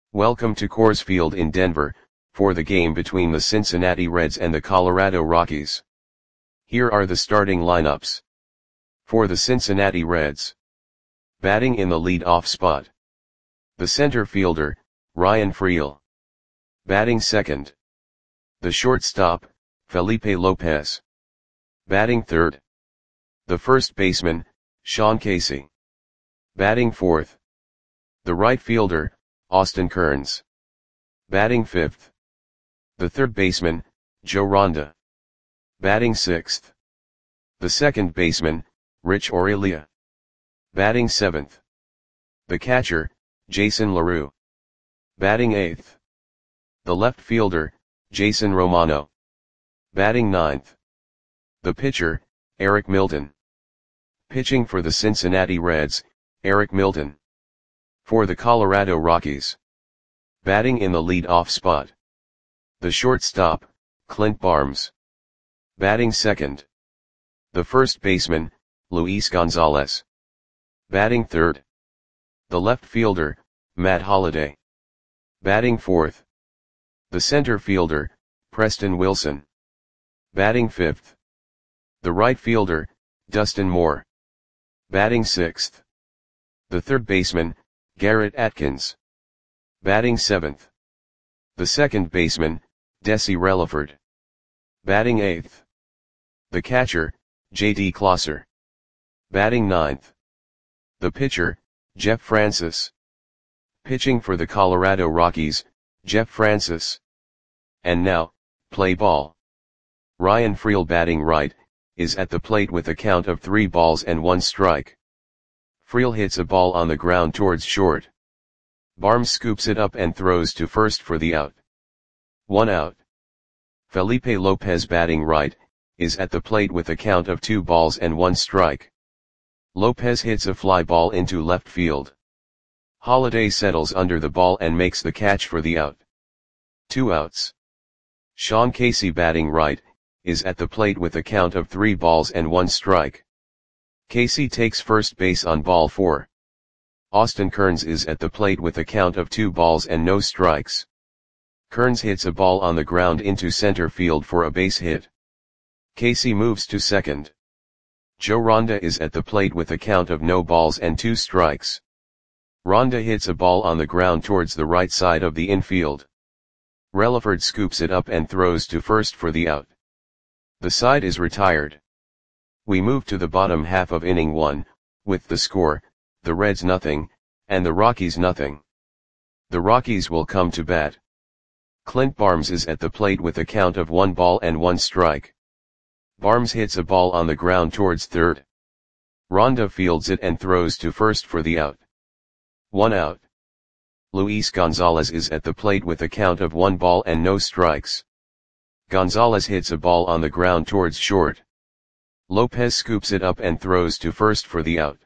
Welcome to Coors Field in Denver, for the game between the Cincinnati Reds and the Colorado Rockies. Here are the starting lineups. For the Cincinnati Reds. Batting in the lead-off spot. The center fielder, Ryan Freel. Batting second. The shortstop, Felipe Lopez. Batting third. The first baseman, Sean Casey. Batting fourth. The right fielder, Austin Kearns. Batting fifth. The third baseman, Joe Ronda. Batting sixth. The second baseman, Rich Aurelia. Batting seventh. The catcher, Jason LaRue. Batting eighth. The left fielder, Jason Romano. Batting ninth. The pitcher, Eric Milton. Pitching for the Cincinnati Reds, Eric Milton. For the Colorado Rockies. Batting in the lead-off spot. The shortstop, Clint Barnes. Batting second. The first baseman, Luis Gonzalez. Batting third. The left fielder, Matt Holliday. Batting fourth. The center fielder, Preston Wilson. Batting fifth. The right fielder, Dustin Moore. Batting sixth. The third baseman, Garrett Atkins. Batting seventh. The second baseman, Desi Relaford. Batting eighth. The catcher, J.D. Closser. Batting ninth. The pitcher, Jeff Francis. Pitching for the Colorado Rockies, Jeff Francis. And now, play ball. Ryan Freel batting right, is at the plate with a count of 3 balls and 1 strike. Freel hits a ball on the ground towards short. Barnes scoops it up and throws to first for the out. 1 out. Felipe Lopez batting right, is at the plate with a count of 2 balls and 1 strike. Lopez hits a fly ball into left field. Holliday settles under the ball and makes the catch for the out. 2 outs. Sean Casey batting right, is at the plate with a count of 3 balls and 1 strike. Casey takes first base on ball 4. Austin Kearns is at the plate with a count of 2 balls and no strikes. Kearns hits a ball on the ground into center field for a base hit. Casey moves to second. Joe Ronda is at the plate with a count of no balls and 2 strikes. Ronda hits a ball on the ground towards the right side of the infield. Relaford scoops it up and throws to first for the out. The side is retired. We move to the bottom half of inning 1, with the score, the Reds nothing, and the Rockies nothing. The Rockies will come to bat. Clint Barnes is at the plate with a count of 1 ball and 1 strike. Barnes hits a ball on the ground towards third. Ronda fields it and throws to first for the out. 1 out. Luis Gonzalez is at the plate with a count of 1 ball and no strikes. Gonzalez hits a ball on the ground towards short. Lopez scoops it up and throws to first for the out.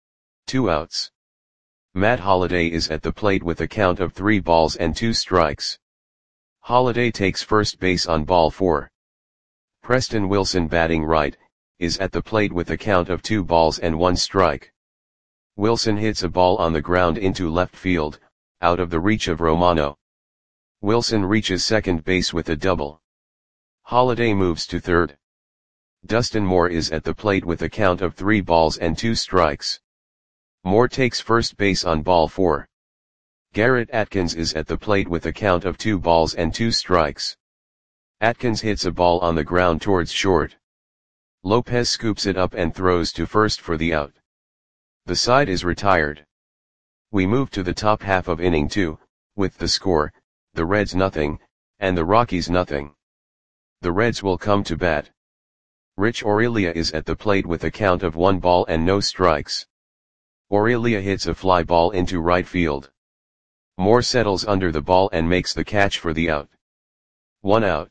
2 outs. Matt Holliday is at the plate with a count of 3 balls and 2 strikes. Holliday takes first base on ball 4. Preston Wilson batting right, is at the plate with a count of 2 balls and 1 strike. Wilson hits a ball on the ground into left field, out of the reach of Romano. Wilson reaches second base with a double. Holliday moves to third. Dustin Moore is at the plate with a count of 3 balls and 2 strikes. Moore takes first base on ball 4. Garrett Atkins is at the plate with a count of 2 balls and 2 strikes. Atkins hits a ball on the ground towards short. Lopez scoops it up and throws to first for the out. The side is retired. We move to the top half of inning 2, with the score, the Reds nothing, and the Rockies nothing. The Reds will come to bat. Rich Aurelia is at the plate with a count of 1 ball and no strikes. Aurelia hits a fly ball into right field. Moore settles under the ball and makes the catch for the out. 1 out.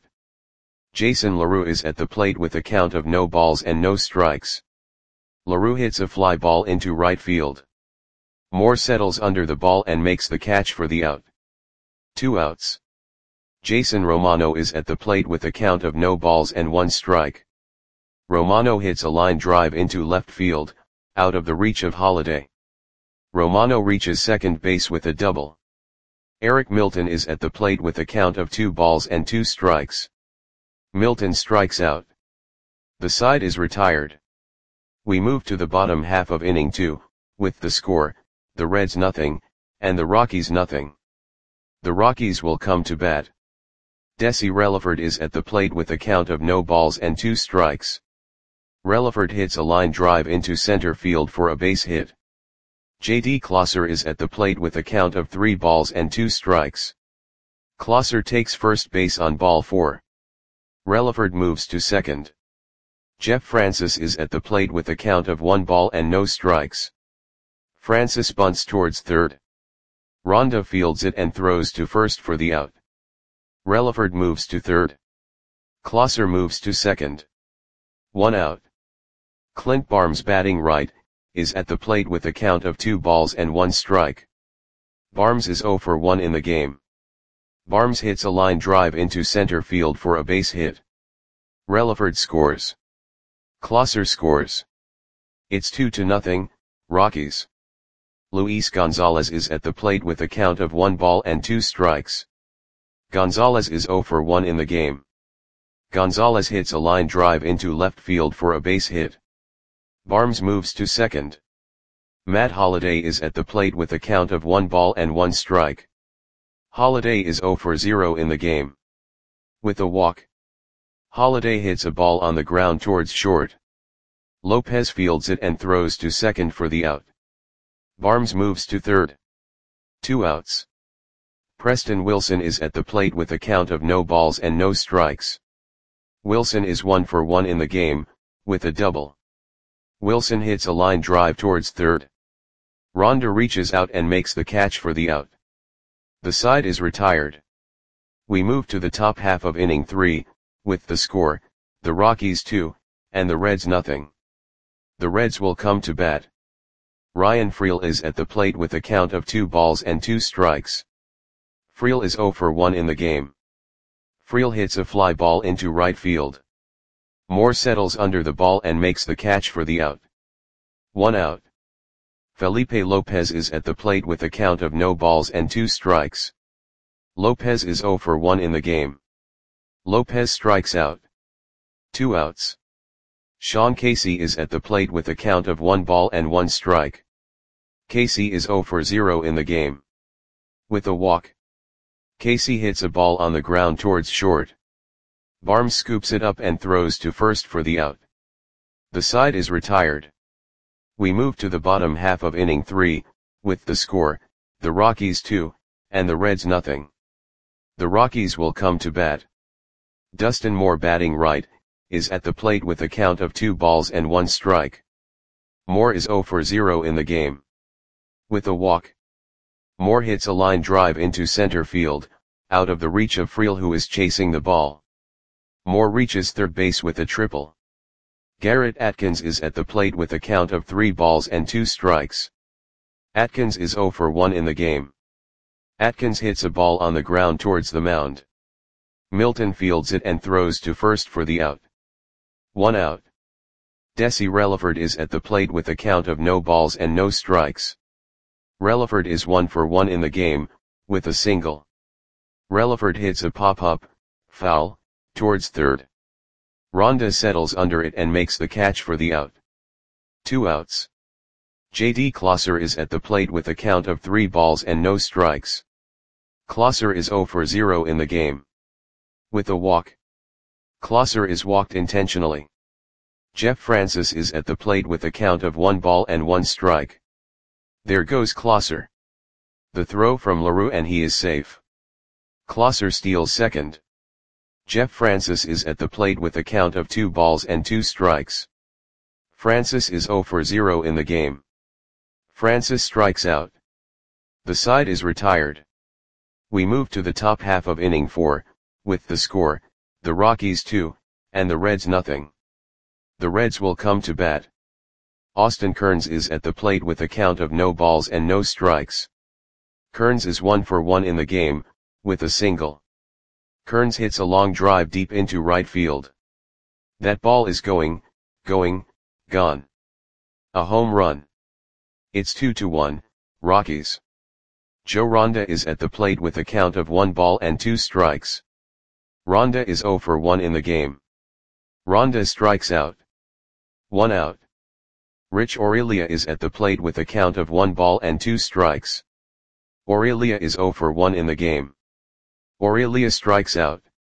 Jason LaRue is at the plate with a count of no balls and no strikes. LaRue hits a fly ball into right field. Moore settles under the ball and makes the catch for the out. 2 outs. Jason Romano is at the plate with a count of no balls and 1 strike. Romano hits a line drive into left field, out of the reach of Holliday. Romano reaches second base with a double. Eric Milton is at the plate with a count of 2 balls and 2 strikes. Milton strikes out. The side is retired. We move to the bottom half of inning 2, with the score, the Reds nothing, and the Rockies nothing. The Rockies will come to bat. Desi Relaford is at the plate with a count of no balls and 2 strikes. Relaford hits a line drive into center field for a base hit. J.D. Klosser is at the plate with a count of 3 balls and 2 strikes. Klosser takes first base on ball 4. Relaford moves to second. Jeff Francis is at the plate with a count of 1 ball and no strikes. Francis bunts towards third. Ronda fields it and throws to first for the out. Relaford moves to third. Klosser moves to second. 1 out. Clint Barnes, batting right, is at the plate with a count of 2 balls and 1 strike. Barnes is 0 for 1 in the game. Barnes hits a line drive into center field for a base hit. Relaford scores. Klosser scores. It's 2-0, Rockies. Luis Gonzalez is at the plate with a count of 1 ball and 2 strikes. Gonzalez is 0 for 1 in the game. Gonzalez hits a line drive into left field for a base hit. Barnes moves to second. Matt Holliday is at the plate with a count of 1 ball and 1 strike. Holliday is 0 for 0 in the game. With a walk. Holliday hits a ball on the ground towards short. Lopez fields it and throws to second for the out. Barnes moves to third. 2 outs. Preston Wilson is at the plate with a count of no balls and no strikes. Wilson is 1 for 1 in the game, with a double. Wilson hits a line drive towards third. Ronda reaches out and makes the catch for the out. The side is retired. We move to the top half of inning 3, with the score, the Rockies 2, and the Reds nothing. The Reds will come to bat. Ryan Freel is at the plate with a count of 2 balls and 2 strikes. Freel is 0 for 1 in the game. Freel hits a fly ball into right field. Moore settles under the ball and makes the catch for the out. 1 out. Felipe Lopez is at the plate with a count of no balls and 2 strikes. Lopez is 0 for 1 in the game. Lopez strikes out. 2 outs. Sean Casey is at the plate with a count of 1 ball and 1 strike. Casey is 0 for 0 in the game. With a walk. Casey hits a ball on the ground towards short. Barnes scoops it up and throws to first for the out. The side is retired. We move to the bottom half of inning 3, with the score, the Rockies 2, and the Reds nothing. The Rockies will come to bat. Dustin Moore, batting right, is at the plate with a count of 2 balls and 1 strike. Moore is 0 for 0 in the game. With a walk. Moore hits a line drive into center field, out of the reach of Freel, who is chasing the ball. Moore reaches third base with a triple. Garrett Atkins is at the plate with a count of 3 balls and 2 strikes. Atkins is 0 for 1 in the game. Atkins hits a ball on the ground towards the mound. Milton fields it and throws to first for the out. 1 out. Desi Relaford is at the plate with a count of no balls and no strikes. Relaford is 1 for 1 in the game, with a single. Relaford hits a pop-up, foul, towards third. Ronda settles under it and makes the catch for the out. 2 outs. J.D. Klosser is at the plate with a count of 3 balls and no strikes. Klosser is 0 for 0 in the game. With a walk. Klosser is walked intentionally. Jeff Francis is at the plate with a count of 1 ball and 1 strike. There goes Klosser. The throw from LaRue and he is safe. Klosser steals second. Jeff Francis is at the plate with a count of 2 balls and 2 strikes. Francis is 0 for 0 in the game. Francis strikes out. The side is retired. We move to the top half of inning 4, with the score, the Rockies 2, and the Reds nothing. The Reds will come to bat. Austin Kearns is at the plate with a count of no balls and no strikes. Kearns is 1 for 1 in the game, with a single. Kearns hits a long drive deep into right field. That ball is going, gone. A home run. It's 2-1, Rockies. Joe Ronda is at the plate with a count of 1 ball and 2 strikes. Ronda is 0 for 1 in the game. Ronda strikes out. 1 out. Rich Aurelia is at the plate with a count of 1 ball and 2 strikes. Aurelia is 0 for 1 in the game. Aurelia strikes out.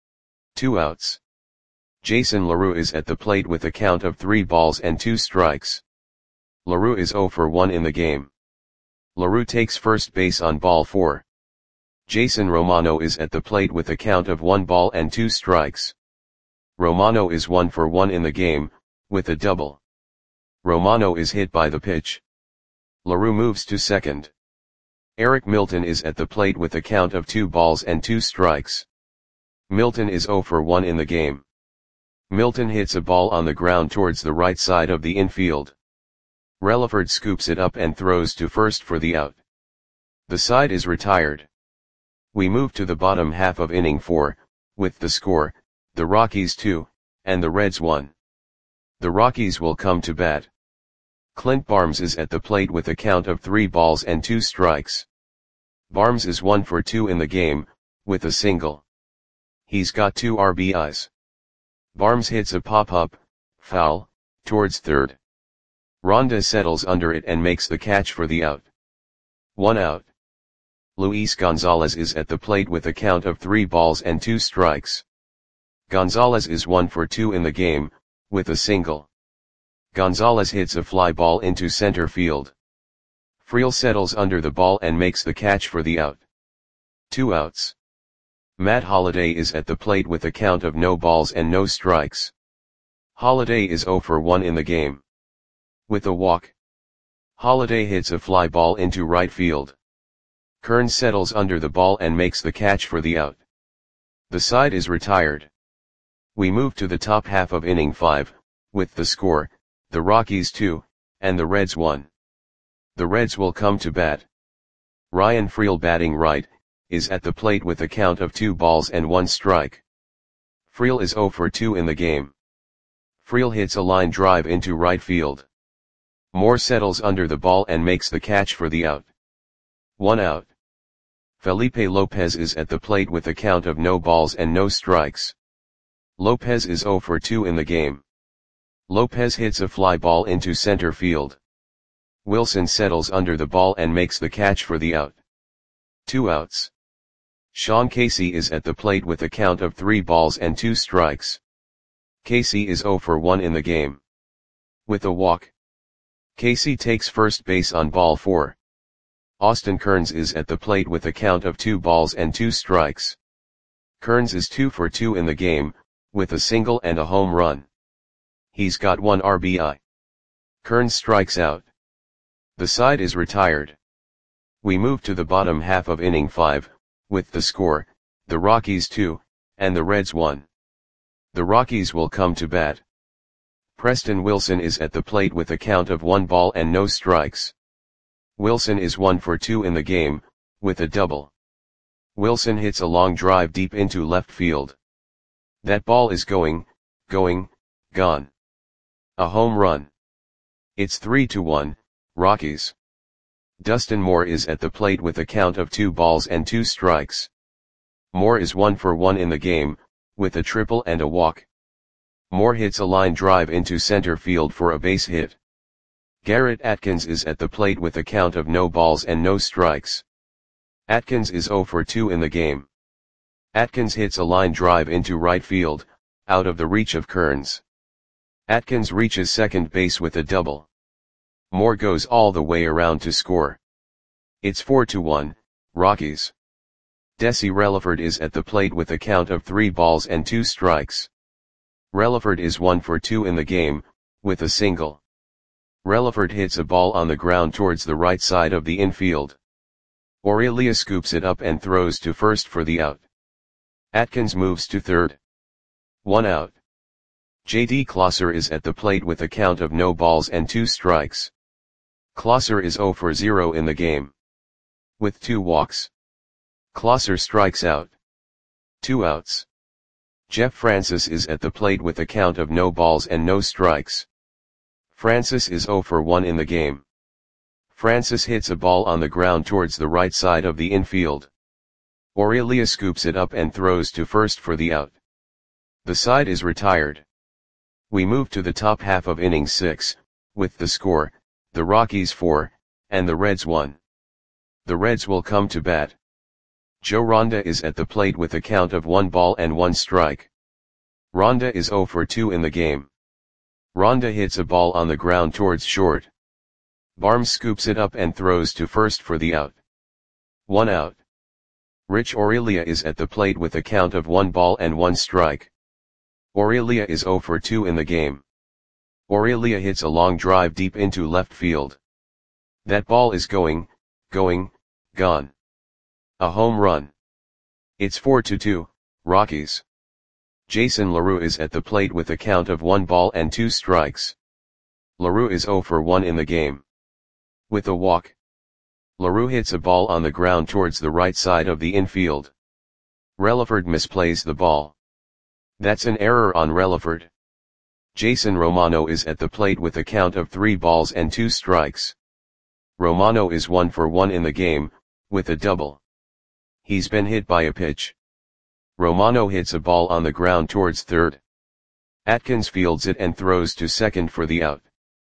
2 outs. Jason LaRue is at the plate with a count of 3 balls and 2 strikes. LaRue is 0 for 1 in the game. LaRue takes first base on ball 4. Jason Romano is at the plate with a count of 1 ball and 2 strikes. Romano is 1 for 1 in the game, with a double. Romano is hit by the pitch. LaRue moves to second. Eric Milton is at the plate with a count of 2 balls and 2 strikes. Milton is 0 for 1 in the game. Milton hits a ball on the ground towards the right side of the infield. Relaford scoops it up and throws to first for the out. The side is retired. We move to the bottom half of inning 4, with the score, the Rockies 2, and the Reds 1. The Rockies will come to bat. Clint Barnes is at the plate with a count of 3 balls and 2 strikes. Barnes is 1 for 2 in the game, with a single. He's got 2 RBIs. Barnes hits a pop-up, foul, towards third. Ronda settles under it and makes the catch for the out. 1 out. Luis Gonzalez is at the plate with a count of 3 balls and 2 strikes. Gonzalez is 1 for 2 in the game, with a single. Gonzalez hits a fly ball into center field. Friel settles under the ball and makes the catch for the out. 2 outs. Matt Holliday is at the plate with a count of no balls and no strikes. Holliday is 0 for 1 in the game. With a walk. Holliday hits a fly ball into right field. Kearns settles under the ball and makes the catch for the out. The side is retired. We move to the top half of inning 5, with the score, the Rockies 2, and the Reds 1. The Reds will come to bat. Ryan Friel, batting right, is at the plate with a count of 2 balls and 1 strike. Friel is 0 for 2 in the game. Friel hits a line drive into right field. Moore settles under the ball and makes the catch for the out. 1 out. Felipe Lopez is at the plate with a count of no balls and no strikes. Lopez is 0 for 2 in the game. Lopez hits a fly ball into center field. Wilson settles under the ball and makes the catch for the out. 2 outs. Sean Casey is at the plate with a count of 3 balls and 2 strikes. Casey is 0 for 1 in the game. With a walk. Casey takes first base on ball 4. Austin Kearns is at the plate with a count of 2 balls and 2 strikes. Kearns is 2 for 2 in the game, with a single and a home run. He's got 1 RBI. Kearns strikes out. The side is retired. We move to the bottom half of inning 5, with the score, the Rockies 2, and the Reds 1. The Rockies will come to bat. Preston Wilson is at the plate with a count of 1 ball and no strikes. Wilson is 1 for 2 in the game, with a double. Wilson hits a long drive deep into left field. That ball is going, gone. A home run. It's 3-1, Rockies. Dustin Moore is at the plate with a count of 2 balls and 2 strikes. Moore is 1 for 1 in the game, with a triple and a walk. Moore hits a line drive into center field for a base hit. Garrett Atkins is at the plate with a count of no balls and no strikes. Atkins is 0 for 2 in the game. Atkins hits a line drive into right field, out of the reach of Kearns. Atkins reaches second base with a double. Moore goes all the way around to score. It's 4-1, Rockies. Desi Relaford is at the plate with a count of 3 balls and 2 strikes. Relaford is 1 for 2 in the game, with a single. Relaford hits a ball on the ground towards the right side of the infield. Aurelia scoops it up and throws to first for the out. Atkins moves to third. 1 out. J.D. Klosser is at the plate with a count of no balls and 2 strikes. Klosser is 0 for 0 in the game. With 2 walks. Klosser strikes out. 2 outs. Jeff Francis is at the plate with a count of no balls and no strikes. Francis is 0 for 1 in the game. Francis hits a ball on the ground towards the right side of the infield. Aurelia scoops it up and throws to first for the out. The side is retired. We move to the top half of inning 6, with the score, the Rockies 4, and the Reds 1. The Reds will come to bat. Joe Ronda is at the plate with a count of 1 ball and 1 strike. Ronda is 0 for 2 in the game. Ronda hits a ball on the ground towards short. Barnes scoops it up and throws to first for the out. 1 out. Rich Aurelia is at the plate with a count of 1 ball and 1 strike. Aurelia is 0 for 2 in the game. Aurelia hits a long drive deep into left field. That ball is gone. A home run. It's 4-2, Rockies. Jason LaRue is at the plate with a count of 1 ball and 2 strikes. LaRue is 0 for 1 in the game. With a walk. LaRue hits a ball on the ground towards the right side of the infield. Relaford misplays the ball. That's an error on Relaford. Jason Romano is at the plate with a count of 3 balls and 2 strikes. Romano is 1 for 1 in the game, with a double. He's been hit by a pitch. Romano hits a ball on the ground towards third. Atkins fields it and throws to second for the out.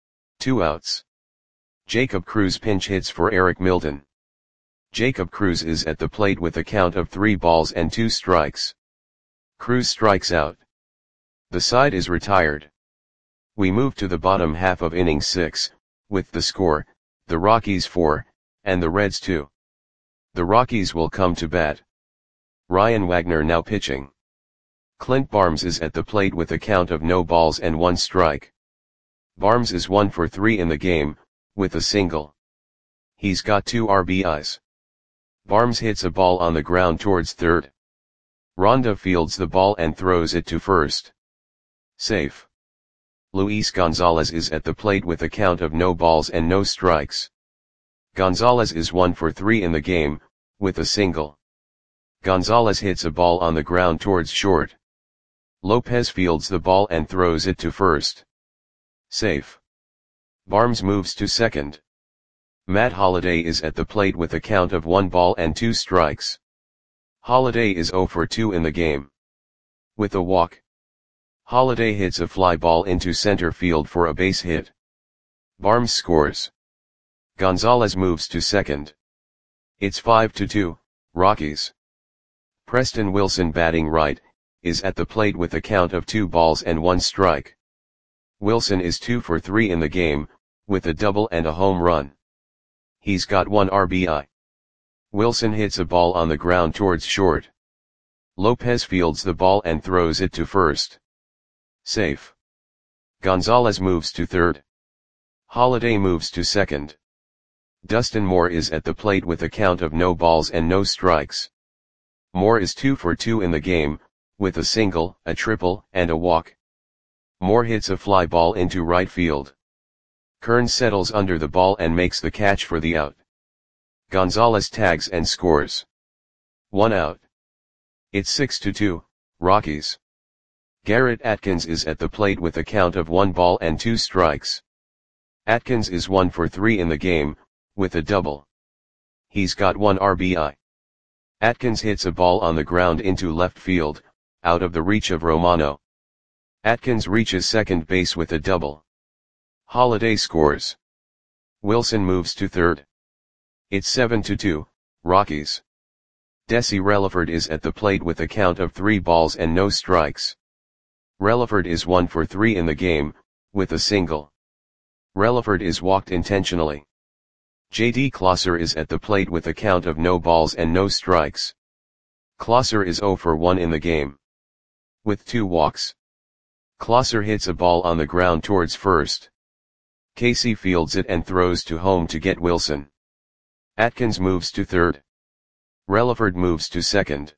2 outs. Jacob Cruz pinch hits for Eric Milton. Jacob Cruz is at the plate with a count of 3 balls and 2 strikes. Cruz strikes out. The side is retired. We move to the bottom half of inning 6, with the score, the Rockies 4, and the Reds 2. The Rockies will come to bat. Ryan Wagner now pitching. Clint Barnes is at the plate with a count of no balls and 1 strike. Barnes is 1 for 3 in the game, with a single. He's got 2 RBIs. Barnes hits a ball on the ground towards third. Ronda fields the ball and throws it to first. Safe. Luis Gonzalez is at the plate with a count of no balls and no strikes. Gonzalez is 1 for 3 in the game, with a single. Gonzalez hits a ball on the ground towards short. Lopez fields the ball and throws it to first. Safe. Barnes moves to second. Matt Holliday is at the plate with a count of 1 ball and 2 strikes. Holliday is 0 for 2 in the game. With a walk. Holliday hits a fly ball into center field for a base hit. Barnes scores. Gonzalez moves to second. It's 5-2, Rockies. Preston Wilson batting right, is at the plate with a count of 2 balls and 1 strike. Wilson is 2 for 3 in the game, with a double and a home run. He's got 1 RBI. Wilson hits a ball on the ground towards short. Lopez fields the ball and throws it to first. Safe. Gonzalez moves to third. Holliday moves to second. Dustin Moore is at the plate with a count of no balls and no strikes. Moore is 2 for 2 in the game, with a single, a triple, and a walk. Moore hits a fly ball into right field. Kern settles under the ball and makes the catch for the out. Gonzalez tags and scores. 1 out. It's 6-2, Rockies. Garrett Atkins is at the plate with a count of 1 ball and 2 strikes. Atkins is 1 for 3 in the game, with a double. He's got 1 RBI. Atkins hits a ball on the ground into left field, out of the reach of Romano. Atkins reaches second base with a double. Holliday scores. Wilson moves to third. It's 7-2, Rockies. Desi Relaford is at the plate with a count of 3 balls and no strikes. Relaford is 1 for 3 in the game, with a single. Relaford is walked intentionally. J.D. Klosser is at the plate with a count of no balls and no strikes. Klosser is 0 for 1 in the game. With 2 walks. Klosser hits a ball on the ground towards first. Casey fields it and throws to home to get Wilson. Atkins moves to third. Relaford moves to second.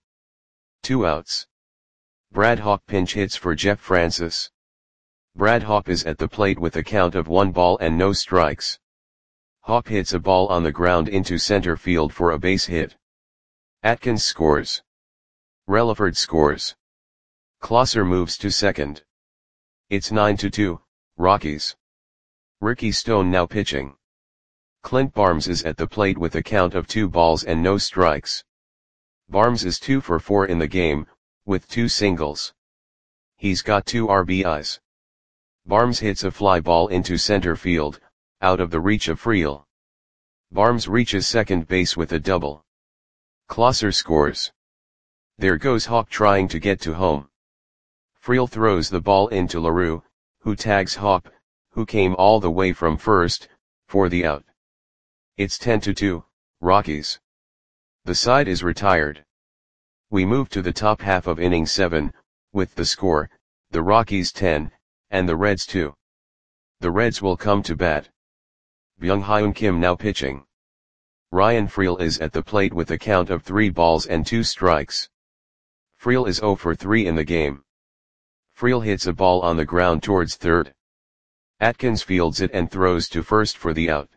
2 outs. Brad Hawk pinch hits for Jeff Francis. Brad Hawk is at the plate with a count of 1 ball and no strikes. Hawk hits a ball on the ground into center field for a base hit. Atkins scores. Relaford scores. Klosser moves to second. It's 9-2, Rockies. Ricky Stone now pitching. Clint Barnes is at the plate with a count of 2 balls and no strikes. Barnes is 2 for 4 in the game, with 2 singles. He's got 2 RBIs. Barnes hits a fly ball into center field, out of the reach of Friel. Barnes reaches second base with a double. Klosser scores. There goes Hawk trying to get to home. Friel throws the ball into LaRue, who tags Hawk, who came all the way from first, for the out. It's 10-2, Rockies. The side is retired. We move to the top half of inning 7, with the score, the Rockies 10, and the Reds 2. The Reds will come to bat. Byung-Hyun Kim now pitching. Ryan Friel is at the plate with a count of 3 balls and 2 strikes. Friel is 0 for 3 in the game. Friel hits a ball on the ground towards third. Atkins fields it and throws to first for the out.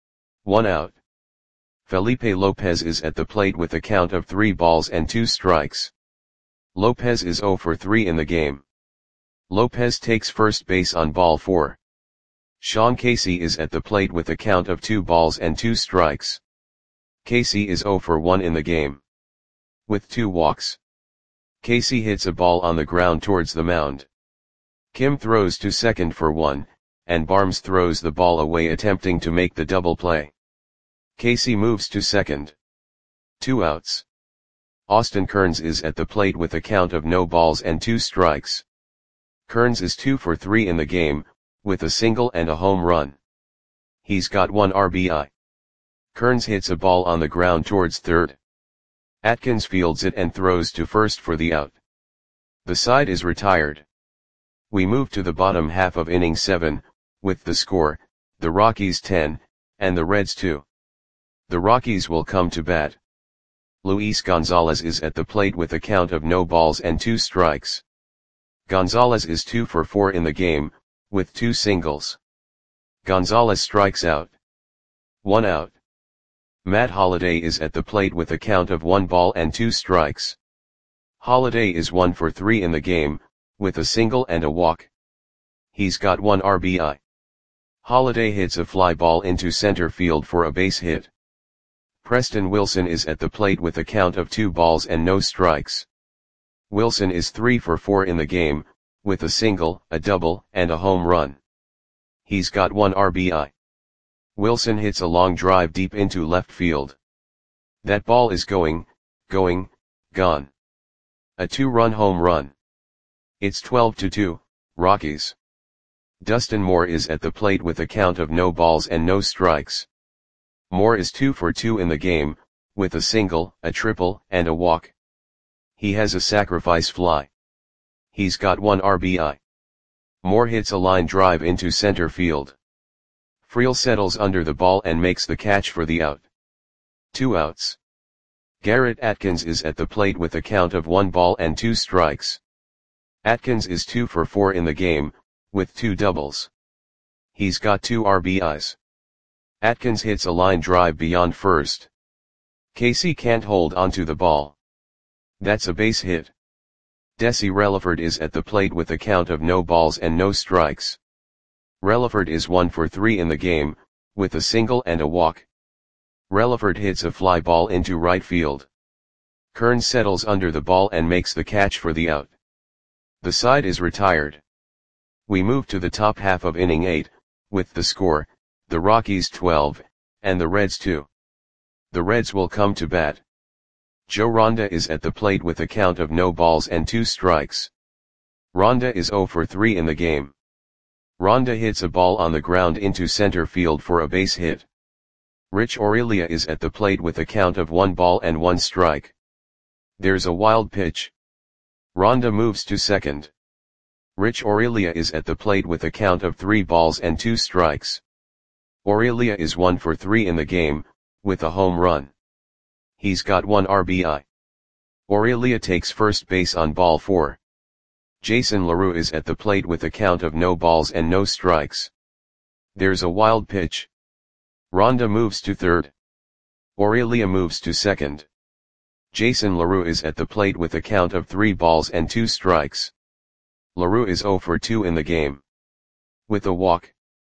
1 out. Felipe Lopez is at the plate with a count of 3 balls and 2 strikes. Lopez is 0 for 3 in the game. Lopez takes first base on ball 4. Sean Casey is at the plate with a count of 2 balls and 2 strikes. Casey is 0 for 1 in the game. With 2 walks. Casey hits a ball on the ground towards the mound. Kim throws to second for 1, and Barnes throws the ball away attempting to make the double play. Casey moves to second. 2 outs. Austin Kearns is at the plate with a count of no balls and 2 strikes. Kearns is 2 for 3 in the game, with a single and a home run. He's got 1 RBI. Kearns hits a ball on the ground towards third. Atkins fields it and throws to first for the out. The side is retired. We move to the bottom half of inning 7, with the score, the Rockies 10, and the Reds 2. The Rockies will come to bat. Luis Gonzalez is at the plate with a count of no balls and 2 strikes. Gonzalez is 2 for 4 in the game, with 2 singles. Gonzalez strikes out. 1 out. Matt Holliday is at the plate with a count of 1 ball and 2 strikes. Holliday is 1 for 3 in the game, with a single and a walk. He's got 1 RBI. Holliday hits a fly ball into center field for a base hit. Preston Wilson is at the plate with a count of 2 balls and no strikes. Wilson is 3 for 4 in the game, with a single, a double, and a home run. He's got 1 RBI. Wilson hits a long drive deep into left field. That ball is gone. A 2-run home run. It's 12-2, Rockies. Dustin Moore is at the plate with a count of no balls and no strikes. Moore is 2 for 2 in the game, with a single, a triple, and a walk. He has a sacrifice fly. He's got 1 RBI. Moore hits a line drive into center field. Friel settles under the ball and makes the catch for the out. 2 outs. Garrett Atkins is at the plate with a count of 1 ball and 2 strikes. Atkins is 2 for 4 in the game, with 2 doubles. He's got 2 RBIs. Atkins hits a line drive beyond first. Casey can't hold onto the ball. That's a base hit. Desi Relaford is at the plate with a count of no balls and no strikes. Relaford is 1 for 3 in the game, with a single and a walk. Relaford hits a fly ball into right field. Kearns settles under the ball and makes the catch for the out. The side is retired. We move to the top half of inning 8, with the score, the Rockies 12, and the Reds 2. The Reds will come to bat. Joe Ronda is at the plate with a count of no balls and 2 strikes. Ronda is 0 for 3 in the game. Ronda hits a ball on the ground into center field for a base hit. Rich Aurelia is at the plate with a count of 1 ball and 1 strike. There's a wild pitch. Ronda moves to second. Rich Aurelia is at the plate with a count of 3 balls and 2 strikes. Aurelia is 1 for 3 in the game, with a home run. He's got 1 RBI. Aurelia takes first base on ball 4. Jason LaRue is at the plate with a count of no balls and no strikes. There's a wild pitch. Ronda moves to third. Aurelia moves to second. Jason LaRue is at the plate with a count of 3 balls and 2 strikes. LaRue is 0 for 2 in the game. With a walk.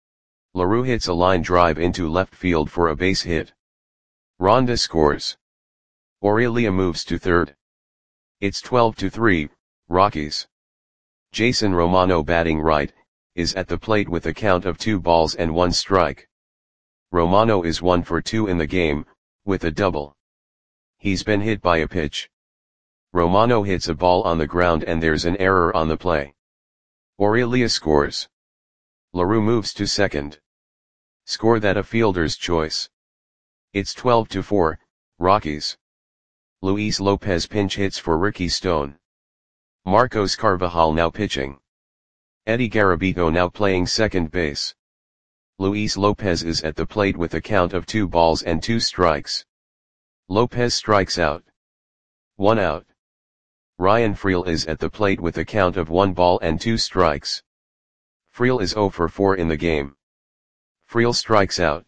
LaRue hits a line drive into left field for a base hit. Rondon scores. Aurelia moves to third. It's 12-3, Rockies. Jason Romano, batting right, is at the plate with a count of 2 balls and 1 strike. Romano is 1 for 2 in the game, with a double. He's been hit by a pitch. Romano hits a ball on the ground and there's an error on the play. Aurelia scores. LaRue moves to second. Score that a fielder's choice. It's 12-4, Rockies. Luis Lopez pinch hits for Ricky Stone. Marcos Carvajal now pitching. Eddie Garabito now playing second base. Luis Lopez is at the plate with a count of 2 balls and 2 strikes. Lopez strikes out. 1 out. Ryan Freel is at the plate with a count of 1 ball and 2 strikes. Freel is 0 for 4 in the game. Freel strikes out.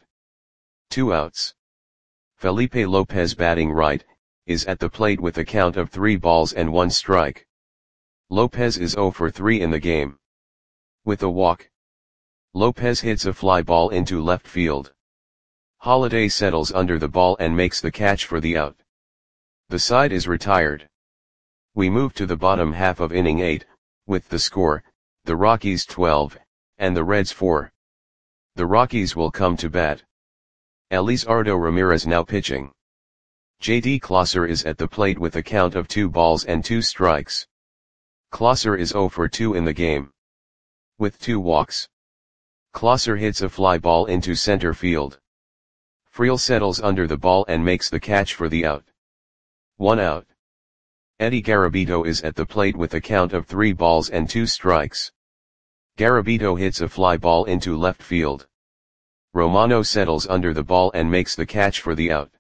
2 outs. Felipe Lopez, batting right, is at the plate with a count of 3 balls and 1 strike. Lopez is 0 for 3 in the game. With a walk. Lopez hits a fly ball into left field. Holiday settles under the ball and makes the catch for the out. The side is retired. We move to the bottom half of inning 8, with the score, the Rockies 12, and the Reds 4. The Rockies will come to bat. Elisardo Ramirez now pitching. J.D. Klosser is at the plate with a count of 2 balls and 2 strikes. Klosser is 0 for 2 in the game. With 2 walks. Klosser hits a fly ball into center field. Freel settles under the ball and makes the catch for the out. 1 out. Eddie Garabito is at the plate with a count of 3 balls and 2 strikes. Garabito hits a fly ball into left field. Romano settles under the ball and makes the catch for the out.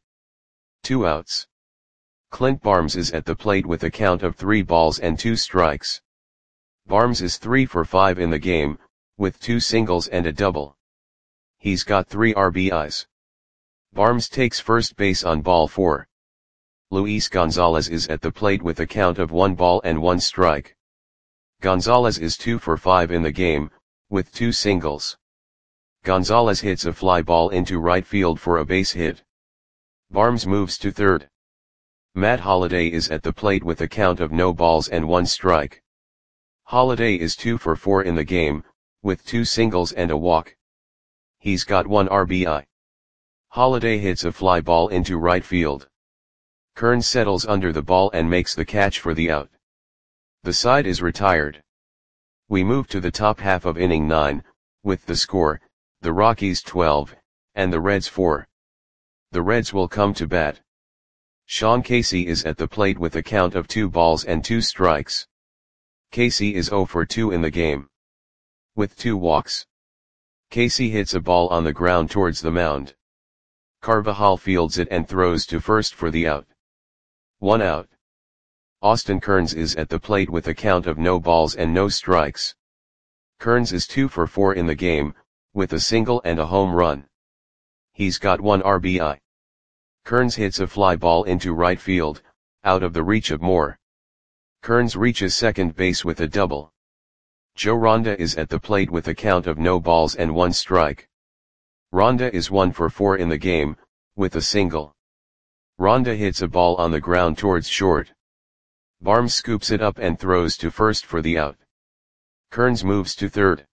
2 outs. Clint Barnes is at the plate with a count of 3 balls and 2 strikes. Barnes is 3 for 5 in the game, with 2 singles and a double. He's got 3 RBIs. Barnes takes first base on ball 4. Luis Gonzalez is at the plate with a count of 1 ball and 1 strike. Gonzalez is 2 for 5 in the game, with 2 singles. Gonzalez hits a fly ball into right field for a base hit. Barnes moves to third. Matt Holliday is at the plate with a count of no balls and 1 strike. Holliday is 2 for 4 in the game, with 2 singles and a walk. He's got 1 RBI. Holliday hits a fly ball into right field. Kearns settles under the ball and makes the catch for the out. The side is retired. We move to the top half of inning 9, with the score, the Rockies 12, and the Reds 4. The Reds will come to bat. Sean Casey is at the plate with a count of 2 balls and 2 strikes. Casey is 0 for 2 in the game. With 2 walks. Casey hits a ball on the ground towards the mound. Carvajal fields it and throws to first for the out. 1 out. Austin Kearns is at the plate with a count of no balls and no strikes. Kearns is 2 for 4 in the game, with a single and a home run. He's got 1 RBI. Kearns hits a fly ball into right field, out of the reach of Moore. Kearns reaches second base with a double. Joe Ronda is at the plate with a count of no balls and 1 strike. Ronda is 1 for 4 in the game, with a single. Ronda hits a ball on the ground towards short. Barnes scoops it up and throws to first for the out. Kearns moves to third.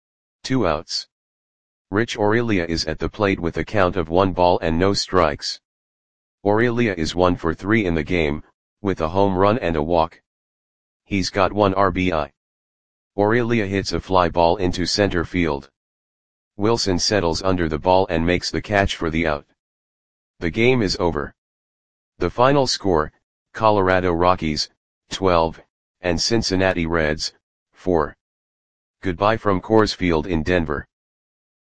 2 outs. Rich Aurelia is at the plate with a count of 1 ball and no strikes. Aurelia is 1 for 3 in the game, with a home run and a walk. He's got 1 RBI. Aurelia hits a fly ball into center field. Wilson settles under the ball and makes the catch for the out. The game is over. The final score, Colorado Rockies, 12, and Cincinnati Reds, 4. Goodbye from Coors Field in Denver.